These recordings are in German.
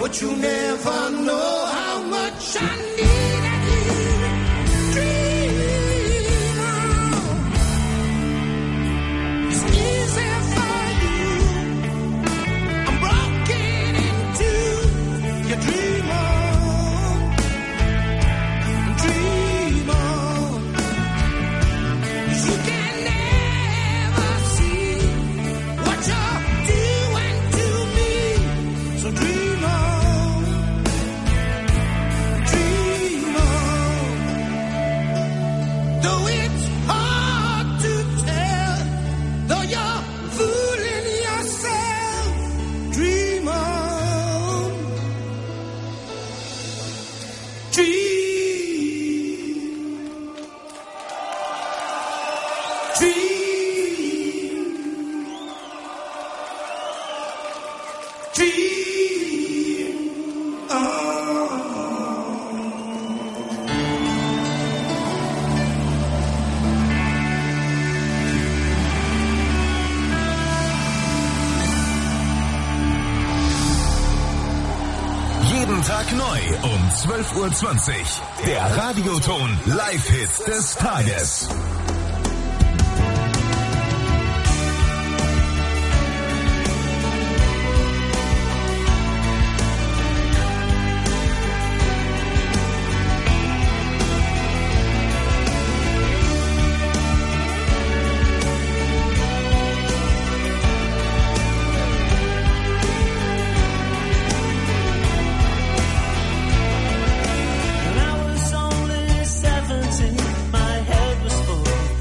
but you never know how much I needed you. Dream on. It's easy for you. I'm broken into your dream on. Dream on. You can never see what you're doing to me. So dream on. Dream on. Though it's hard to tell, though you're fooling yourself, dream on. Dream. Dream. Dream on. Jeden Tag neu um 12:20 Uhr. Der Radioton Live-Hit des Tages. When I was only 17, my head was full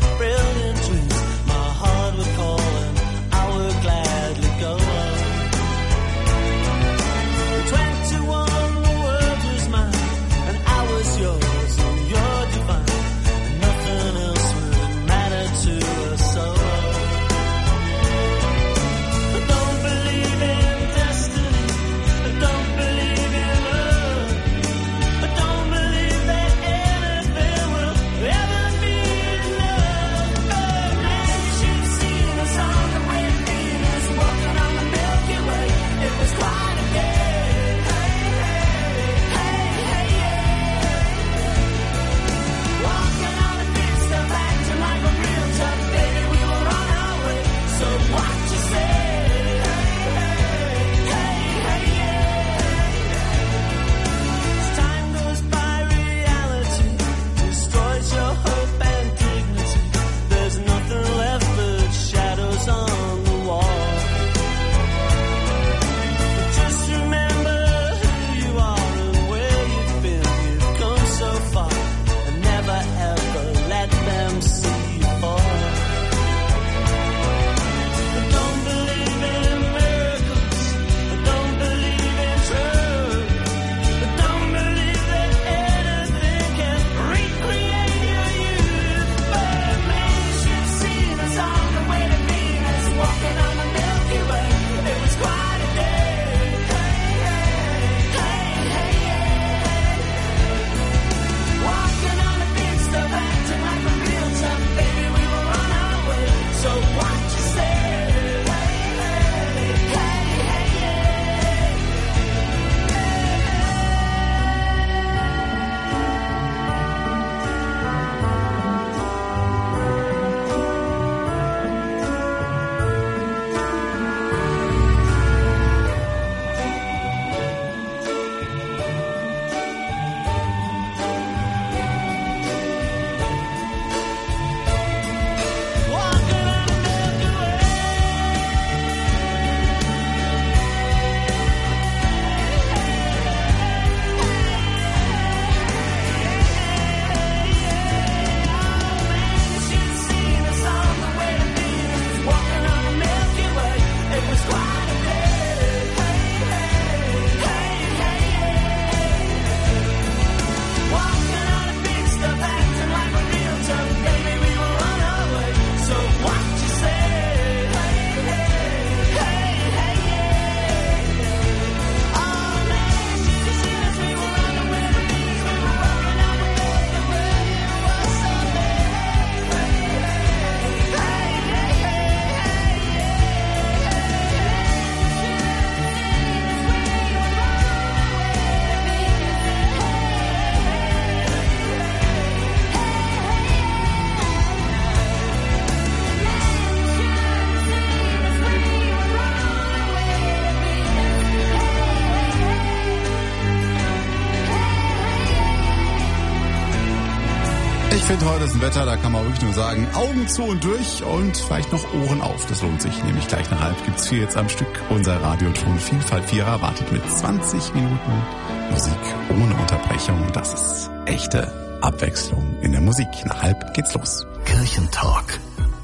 finde, heute ist ein Wetter, da kann man wirklich nur sagen, Augen zu und durch und vielleicht noch Ohren auf. Das lohnt sich, nämlich gleich nach halb gibt's 4 jetzt am Stück. Unser Radioton Vielfalt 4er wartet mit 20 Minuten Musik ohne Unterbrechung. Das ist echte Abwechslung in der Musik. Nach halb geht's los. Kirchentalk.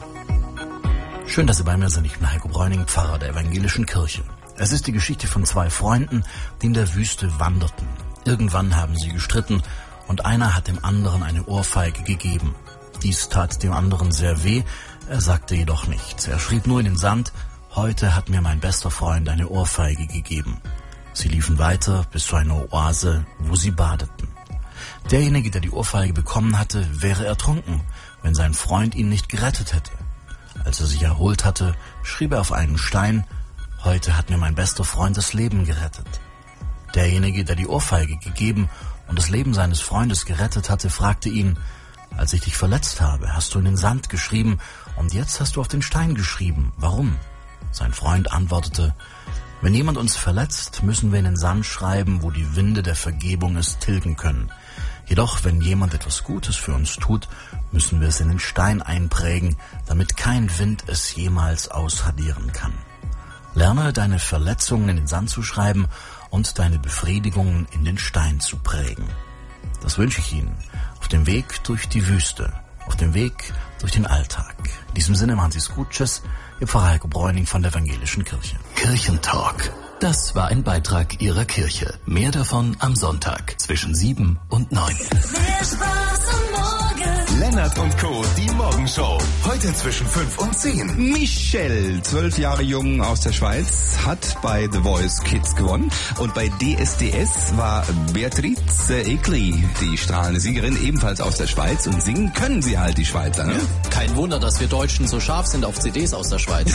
Schön, dass Sie bei mir sind. Ich bin Heiko Bräuning, Pfarrer der evangelischen Kirche. Es ist die Geschichte von 2 Freunden, die in der Wüste wanderten. Irgendwann haben sie gestritten und einer hat dem anderen eine Ohrfeige gegeben. Dies tat dem anderen sehr weh, er sagte jedoch nichts. Er schrieb nur in den Sand, heute hat mir mein bester Freund eine Ohrfeige gegeben. Sie liefen weiter bis zu einer Oase, wo sie badeten. Derjenige, der die Ohrfeige bekommen hatte, wäre ertrunken, wenn sein Freund ihn nicht gerettet hätte. Als er sich erholt hatte, schrieb er auf einen Stein, heute hat mir mein bester Freund das Leben gerettet. Derjenige, der die Ohrfeige gegeben und das Leben seines Freundes gerettet hatte, fragte ihn, als ich dich verletzt habe, hast du in den Sand geschrieben und jetzt hast du auf den Stein geschrieben. Warum? Sein Freund antwortete, wenn jemand uns verletzt, müssen wir in den Sand schreiben, wo die Winde der Vergebung es tilgen können. Jedoch, wenn jemand etwas Gutes für uns tut, müssen wir es in den Stein einprägen, damit kein Wind es jemals ausradieren kann. Lerne deine Verletzungen in den Sand zu schreiben und deine Befriedigungen in den Stein zu prägen. Das wünsche ich Ihnen auf dem Weg durch die Wüste, auf dem Weg durch den Alltag. In diesem Sinne machen Sie es gut. Tschüss, Ihr Pfarrer Heiko Bräuning von der evangelischen Kirche. Kirchentalk. Das war ein Beitrag Ihrer Kirche. Mehr davon am Sonntag zwischen 7 und 9. Mehr Spaß am Morgen. Lennart und Co., die Morgenshow. Heute zwischen 5 und 10. Michelle, 12 Jahre jung aus der Schweiz, hat bei The Voice Kids gewonnen. Und bei DSDS war Beatrice Egli die strahlende Siegerin, ebenfalls aus der Schweiz. Und singen können sie halt, die Schweizer, ne? Kein Wunder, dass wir Deutschen so scharf sind auf CDs aus der Schweiz.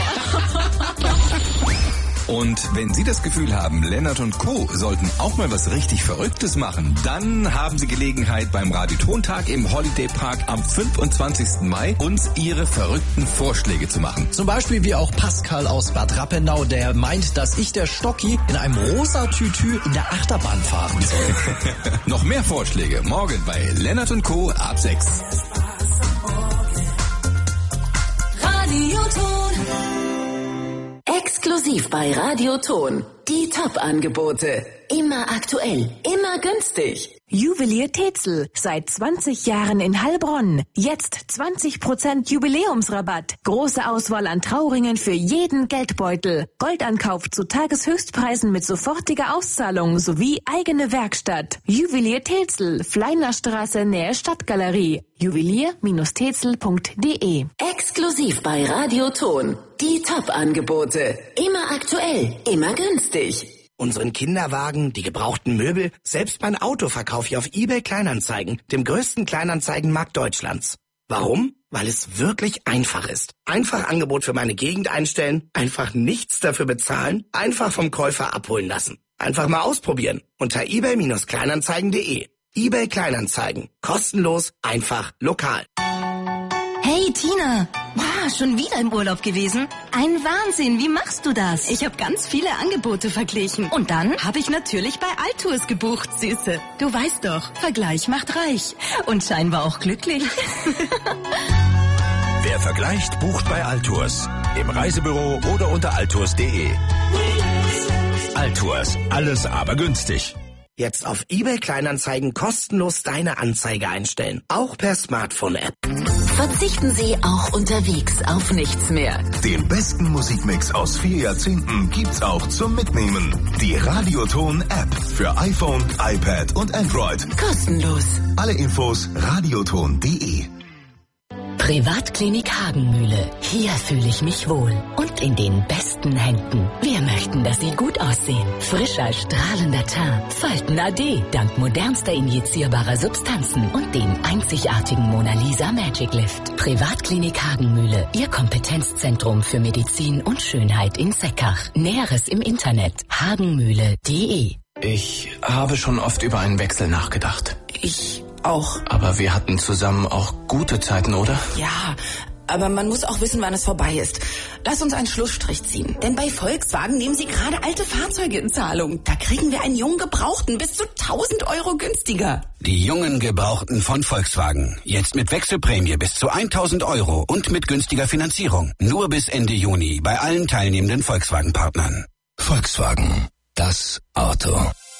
Und wenn Sie das Gefühl haben, Lennart und Co. sollten auch mal was richtig Verrücktes machen, dann haben Sie Gelegenheit beim Radiotontag im Holiday Park am 25. Mai uns Ihre verrückten Vorschläge zu machen. Zum Beispiel wie auch Pascal aus Bad Rappenau, der meint, dass ich der Stocki in einem rosa Tütü in der Achterbahn fahren soll. Noch mehr Vorschläge morgen bei Lennart und Co. ab 6. Radioton. Exklusiv bei Radioton. Die Top-Angebote. Immer aktuell, immer günstig. Juwelier Tetzel. Seit 20 Jahren in Heilbronn. Jetzt 20% Jubiläumsrabatt. Große Auswahl an Trauringen für jeden Geldbeutel. Goldankauf zu Tageshöchstpreisen mit sofortiger Auszahlung sowie eigene Werkstatt. Juwelier Tetzel. Fleinerstraße, Nähe Stadtgalerie. juwelier-tetzel.de. Exklusiv bei Radioton. Die Top-Angebote. Immer aktuell, immer günstig. Unseren Kinderwagen, die gebrauchten Möbel, selbst mein Auto verkaufe ich auf eBay Kleinanzeigen, dem größten Kleinanzeigenmarkt Deutschlands. Warum? Weil es wirklich einfach ist. Einfach Angebot für meine Gegend einstellen, einfach nichts dafür bezahlen, einfach vom Käufer abholen lassen. Einfach mal ausprobieren unter ebay-kleinanzeigen.de. eBay Kleinanzeigen. Kostenlos, einfach, lokal. Hey Tina, wow, schon wieder im Urlaub gewesen? Ein Wahnsinn, wie machst du das? Ich habe ganz viele Angebote verglichen. Und dann habe ich natürlich bei Altours gebucht, Süße. Du weißt doch, Vergleich macht reich. Und scheinbar auch glücklich. Wer vergleicht, bucht bei Altours. Im Reisebüro oder unter altours.de. Altours, alles aber günstig. Jetzt auf eBay Kleinanzeigen kostenlos deine Anzeige einstellen. Auch per Smartphone-App. Verzichten Sie auch unterwegs auf nichts mehr. Den besten Musikmix aus 4 Jahrzehnten gibt's auch zum Mitnehmen. Die Radioton-App für iPhone, iPad und Android. Kostenlos. Alle Infos radioton.de. Privatklinik Hagenmühle. Hier fühle ich mich wohl. Und in den besten Händen. Wir möchten, dass Sie gut aussehen. Frischer, strahlender Teint. Falten AD. Dank modernster injizierbarer Substanzen. Und dem einzigartigen Mona Lisa Magic Lift. Privatklinik Hagenmühle. Ihr Kompetenzzentrum für Medizin und Schönheit in Seckach. Näheres im Internet. hagenmühle.de. Ich habe schon oft über einen Wechsel nachgedacht. Ich auch. Aber wir hatten zusammen auch gute Zeiten, oder? Ja, aber man muss auch wissen, wann es vorbei ist. Lass uns einen Schlussstrich ziehen. Denn bei Volkswagen nehmen sie gerade alte Fahrzeuge in Zahlung. Da kriegen wir einen jungen Gebrauchten bis zu 1.000 Euro günstiger. Die jungen Gebrauchten von Volkswagen. Jetzt mit Wechselprämie bis zu 1.000 Euro und mit günstiger Finanzierung. Nur bis Ende Juni bei allen teilnehmenden Volkswagen-Partnern. Volkswagen. Das Auto.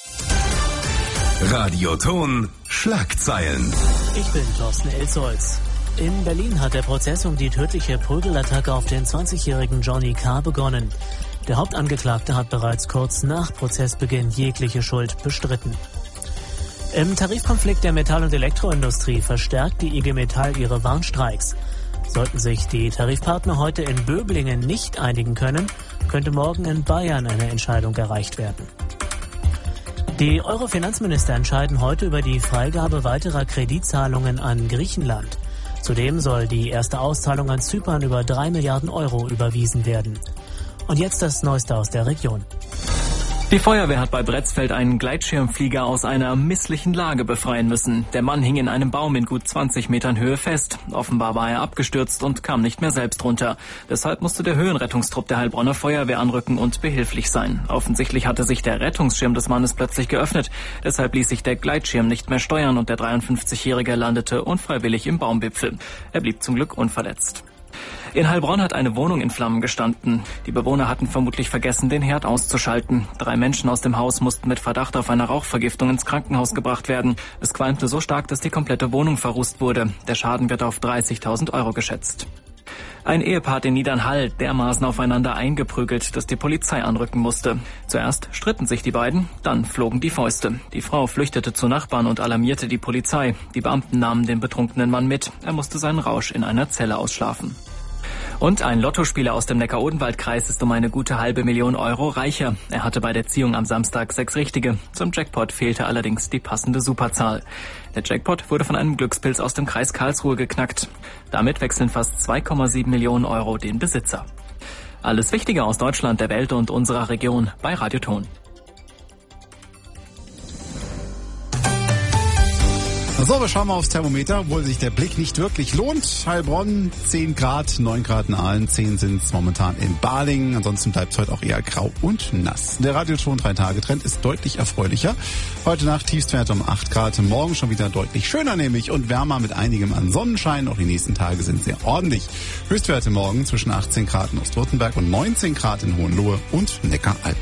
Radioton Schlagzeilen. Ich bin Thorsten Elsholz. In Berlin hat der Prozess um die tödliche Prügelattacke auf den 20-jährigen Johnny K. begonnen. Der Hauptangeklagte hat bereits kurz nach Prozessbeginn jegliche Schuld bestritten. Im Tarifkonflikt der Metall- und Elektroindustrie verstärkt die IG Metall ihre Warnstreiks. Sollten sich die Tarifpartner heute in Böblingen nicht einigen können, könnte morgen in Bayern eine Entscheidung erreicht werden. Die Euro-Finanzminister entscheiden heute über die Freigabe weiterer Kreditzahlungen an Griechenland. Zudem soll die erste Auszahlung an Zypern über 3 Milliarden Euro überwiesen werden. Und jetzt das Neueste aus der Region. Die Feuerwehr hat bei Bretzfeld einen Gleitschirmflieger aus einer misslichen Lage befreien müssen. Der Mann hing in einem Baum in gut 20 Metern Höhe fest. Offenbar war er abgestürzt und kam nicht mehr selbst runter. Deshalb musste der Höhenrettungstrupp der Heilbronner Feuerwehr anrücken und behilflich sein. Offensichtlich hatte sich der Rettungsschirm des Mannes plötzlich geöffnet. Deshalb ließ sich der Gleitschirm nicht mehr steuern und der 53-Jährige landete unfreiwillig im Baumwipfel. Er blieb zum Glück unverletzt. In Heilbronn hat eine Wohnung in Flammen gestanden. Die Bewohner hatten vermutlich vergessen, den Herd auszuschalten. 3 Menschen aus dem Haus mussten mit Verdacht auf eine Rauchvergiftung ins Krankenhaus gebracht werden. Es qualmte so stark, dass die komplette Wohnung verrußt wurde. Der Schaden wird auf 30.000 Euro geschätzt. Ein Ehepaar hat in Niedernhall dermaßen aufeinander eingeprügelt, dass die Polizei anrücken musste. Zuerst stritten sich die beiden, dann flogen die Fäuste. Die Frau flüchtete zu Nachbarn und alarmierte die Polizei. Die Beamten nahmen den betrunkenen Mann mit. Er musste seinen Rausch in einer Zelle ausschlafen. Und ein Lottospieler aus dem Neckar-Odenwald-Kreis ist um eine gute $500.000 reicher. Er hatte bei der Ziehung am Samstag 6 Richtige. Zum Jackpot fehlte allerdings die passende Superzahl. Der Jackpot wurde von einem Glückspilz aus dem Kreis Karlsruhe geknackt. Damit wechseln fast 2,7 Millionen Euro den Besitzer. Alles Wichtige aus Deutschland, der Welt und unserer Region bei Radioton. So, wir schauen mal aufs Thermometer, obwohl sich der Blick nicht wirklich lohnt. Heilbronn 10 Grad, 9 Grad in Aalen, 10 sind es momentan in Balingen. Ansonsten bleibt es heute auch eher grau und nass. Der Radioton 3-Tage-Trend ist deutlich erfreulicher. Heute Nacht Tiefstwerte um 8 Grad, morgen schon wieder deutlich schöner nämlich und wärmer mit einigem an Sonnenschein. Auch die nächsten Tage sind sehr ordentlich. Höchstwerte morgen zwischen 18 Grad in Ostwürttemberg und 19 Grad in Hohenlohe und Neckaralb.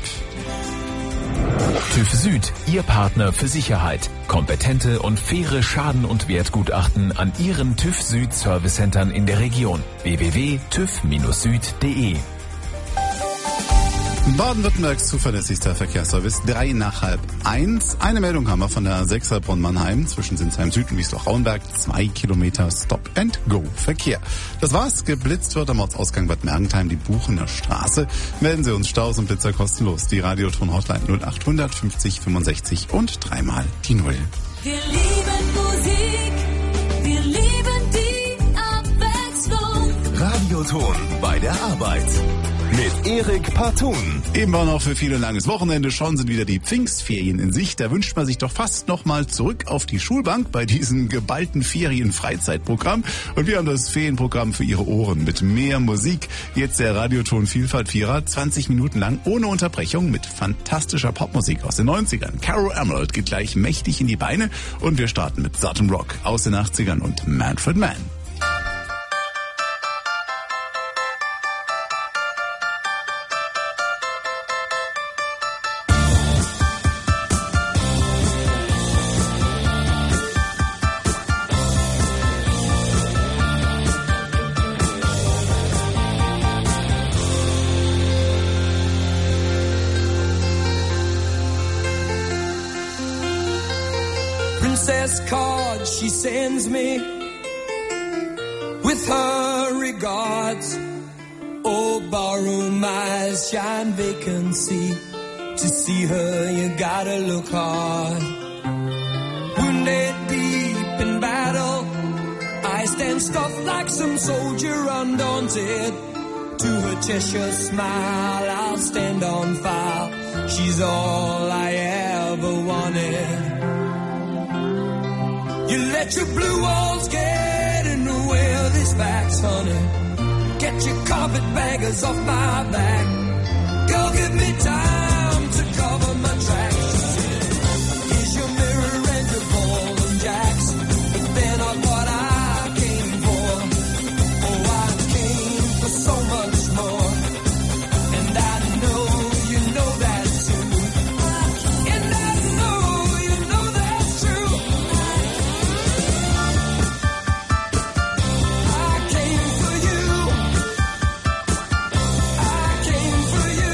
TÜV Süd, Ihr Partner für Sicherheit. Kompetente und faire Schaden- und Wertgutachten an Ihren TÜV Süd Servicecentern in der Region. www.tüv-süd.de. Baden-Württembergs zuverlässigster Verkehrsservice, 1:03. Eine Meldung haben wir von der 6 Heilbronn-Mannheim zwischen Sinsheim Süd und Wiesloch-Rauenberg. 2 Kilometer Stop-and-Go-Verkehr. Das war's. Geblitzt wird am Ortsausgang Bad Mergentheim die Buchener Straße. Melden Sie uns Staus und Blitzer kostenlos. Die Radioton-Hotline 0800 50 65 und 3-mal die 0. Wir lieben Musik, wir lieben die Abwechslung. Radioton bei der Arbeit. Mit Erik Partun. Eben war noch für viele ein langes Wochenende. Schon sind wieder die Pfingstferien in Sicht. Da wünscht man sich doch fast nochmal zurück auf die Schulbank bei diesem geballten Ferien-Freizeitprogramm. Und wir haben das Ferienprogramm für Ihre Ohren mit mehr Musik. Jetzt der Radioton Vielfalt Vierer. 20 Minuten lang ohne Unterbrechung mit fantastischer Popmusik aus den 90ern. Carol Emerald geht gleich mächtig in die Beine. Und wir starten mit Southern Rock aus den 80ern und Manfred Mann. Card she sends me with her regards. Oh, barroom eyes shine vacancy. To see her, you gotta look hard. Wounded deep in battle, I stand stuffed like some soldier undaunted. To her Cheshire smile, I'll stand on fire. She's all I ever wanted. You let your blue walls get in the way of this facts, honey. Get your carpetbaggers off my back. Girl, give me time to cover my tracks. Here's your mirror and your ball and jacks, but they're not what I came for. Oh, I came for so much more, and I know you know that too. And I know you know that's true. I came for you. I came for you.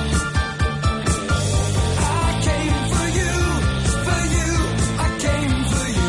I came for you. For you. I came for you.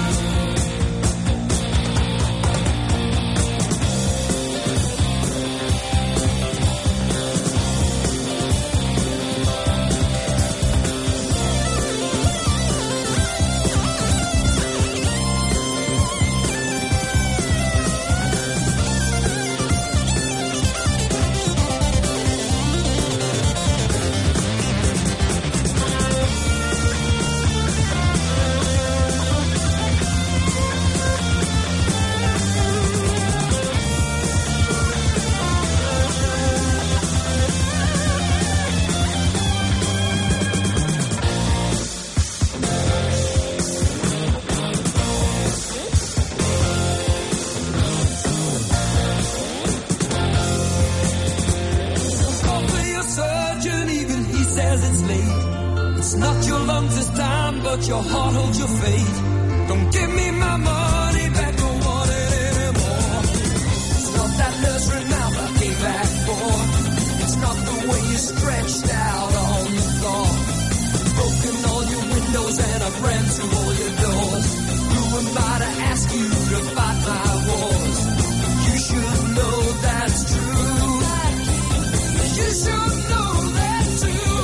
Call for your surgeon, even he says it's late. It's not your lungs this time, but your heart holds your fate. Don't give me my money back, don't want it anymore. It's not that nursery mouth I came back for. It's not the way you stretched out on the floor. Broken all your windows and I've ran through all your doors. Who am I to ask you to fight my wars? You should know that's true. You should know that too.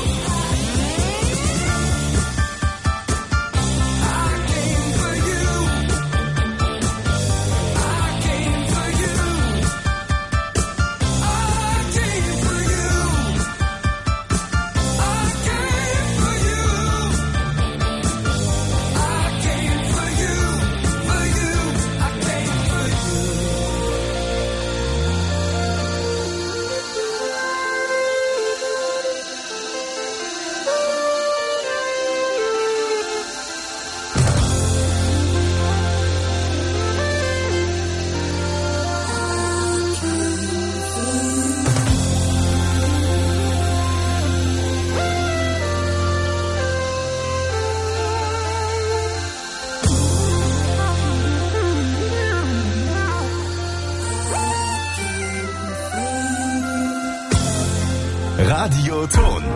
I came for you. I came for you. I came for you. I came for you. I came for you. For you. I came for you. Radioton.